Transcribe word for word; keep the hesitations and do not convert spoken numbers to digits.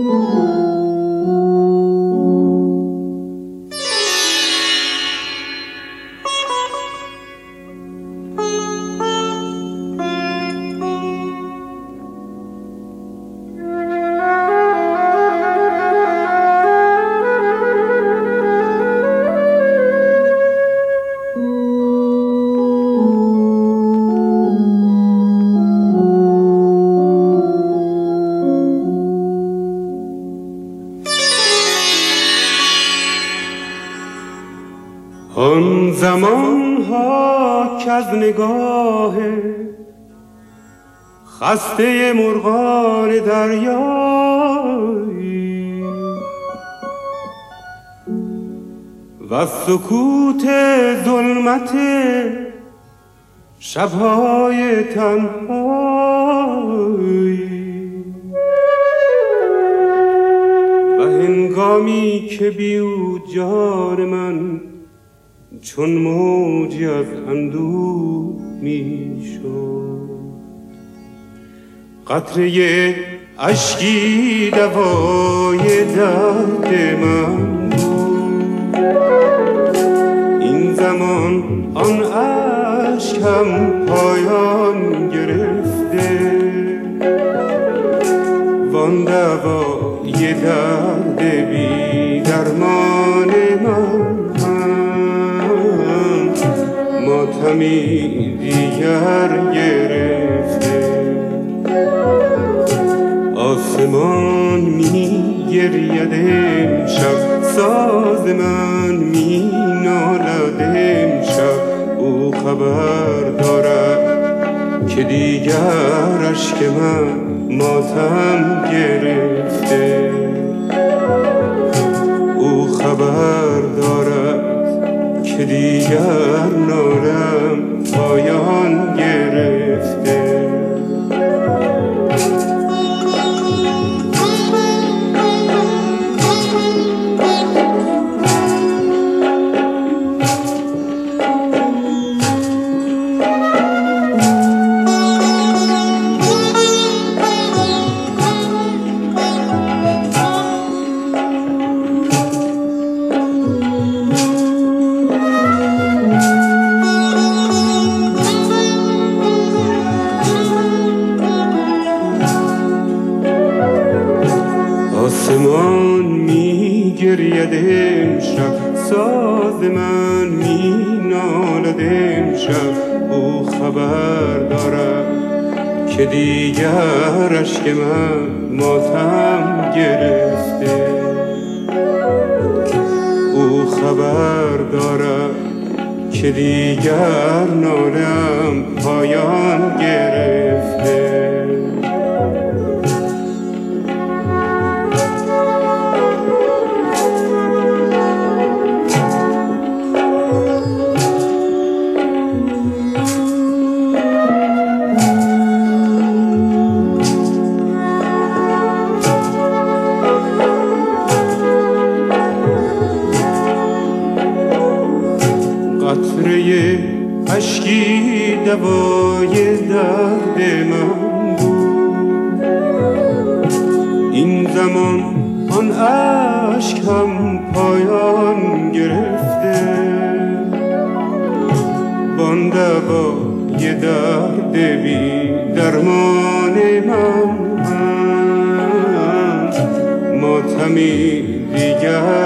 آن زمان ها که از نگاه خسته مرغان دریایی و سکوت ظلمت شبهای تنهایی و هنگامی که بیود جان من چون موجی از اندوه می شد، قطره اشکی دوای درد من بود. این زمان آن اشکم پایان گرفته، وان دوای درد بی درمان من ماتمی دیگر گرفته. آسمان می گرید امشب، ساز من می نالد امشب. او خبر دارد که دیگر اشک من ماتم گرفته. او خبر دارد که دیگر نالم پایان گرفته. آسمان می گرید امشب، ساز من می نالد امشب. او خبر دارد که دیگر اشک من ماتم گرفته. او خبر دارد که دیگر نالم پایان گرفته. قطره اشکی دوای درد من بود. این زمان آن اشکم پایان گرفته، وان دوای درد بی درمان من ماتمی دیگر